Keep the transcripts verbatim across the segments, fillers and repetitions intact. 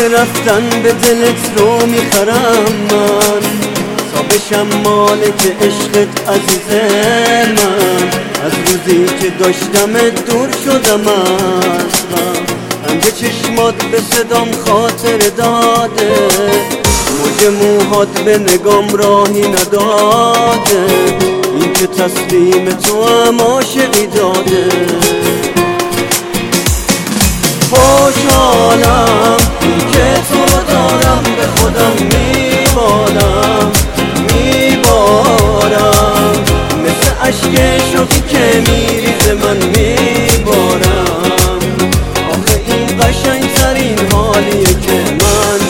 رفتن به دلت رو میخرم من، تا بشم مالک عشقت عزیز من. از روزی که داشتمت دور شدم اصلا، رنگ چشمات به صدام خاطر داده، موج موهات به نگام راهی نداده، این که تسلیم تو هم عاشقی داده. خوشحالم این که تو رو دارم، به خودم میبارم میبارم، مثل عشق شوقی که میریز من میبارم. آخه این قشنگ ترین حالیه که من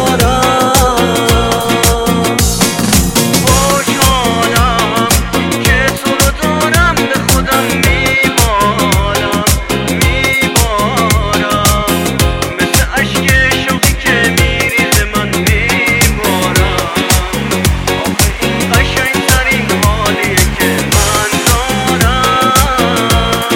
دارم. خوشحالم که تو رو دارم، به خودم میبارم میبارم، مثل عشق شوقی که میریز من میبارم. آخه این قشنگ ترین حالیه که من دارم.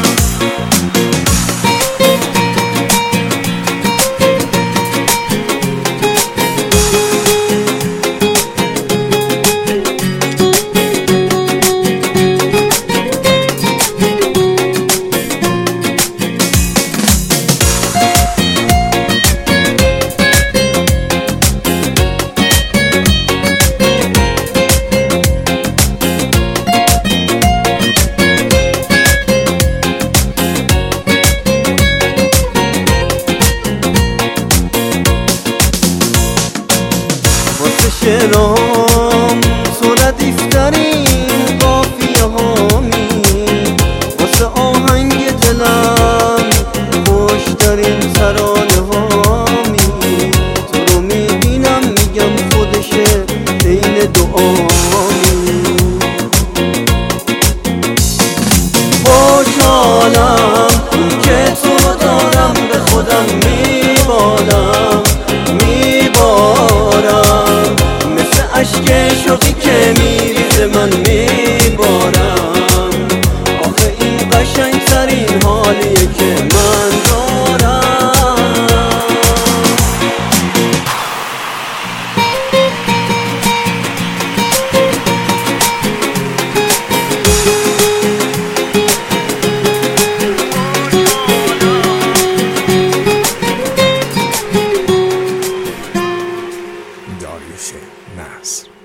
شعرام تو ردیفترین قافیه هامی، واسه آهنگ دلم خوشترین ترانه هامی. تو رو میبینم میگم خودشه عین دعامی. خوشحالم که تو رو دارم، به خودم میبارم میبارم، عشق شوقی که میریز من میبارم. آخه این قشنگ ترین حالیه که من دارم. داریوش نصر.